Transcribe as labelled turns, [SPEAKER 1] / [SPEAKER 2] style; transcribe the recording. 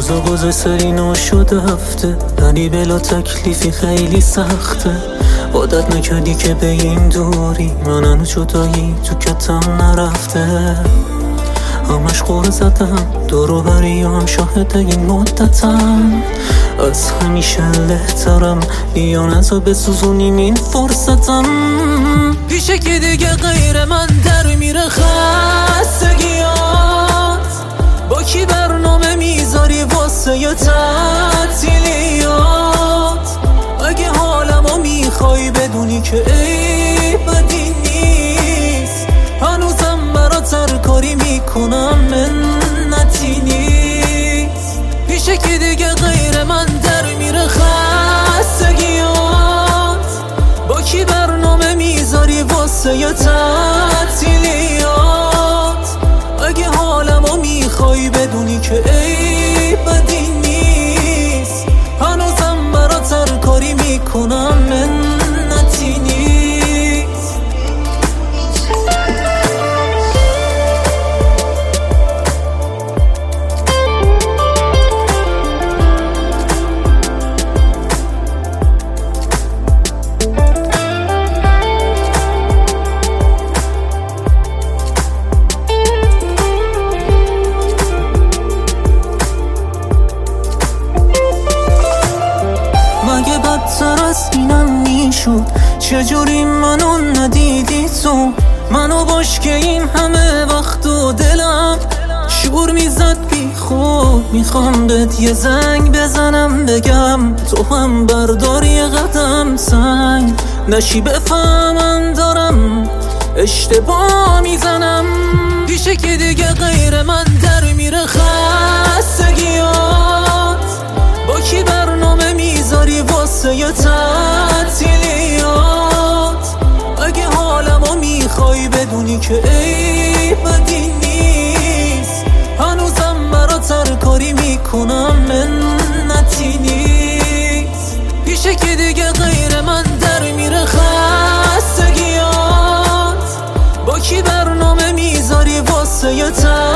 [SPEAKER 1] روزا گذاشت شده هفته، ولی بلا تکلیفی خیلی سخته. عادت نکردی که به این دوری منم جدایی تو کتم نرفته. همش قول زدم دورو بری هم شاهد این مدتم. از همیشه لهترم بیان ازا بسوزونیم این فرصتم. پیشه که دیگه غیر من در میره خستگیات. با کی برنامه میذاری واسه ی تعطیلیات؟ اگه حالمو میخوای بدونی که ای بدی نیست، هنوزم برات هر کاری میکنم منتی نیست. پیشه که دیگه غیر من در میره خستگیات. با کی برنامه میذاری واسه ی تعطیلیات؟ اگه حالمو میخوای بدونی که ای بدی نیست، هنوزم برات هر کاری میکنم منتی نیست. مگه بدتر از اینم میشد؟ چجوری منو ندیدی تو؟ منو باش که این همه وقت و دلم شور میزد بی خود. میخوام بهت یه زنگ بزنم بگم تو هم بردار یه قدم سنگ نشی، بفهمم دارم اشتباه میزنم. پیشه که دیگه غیر من در میره خستگیات. با کی برنامه میذاری واسه ی تعطیلیات؟ اگه حالمو میخوای بدونی که ای بدی نیست، هنوزم برات هر کاری میکنم منتی نیست. پیشه که دیگه غیر من در میره خستگیات. با کی برنامه میذاری واسه ی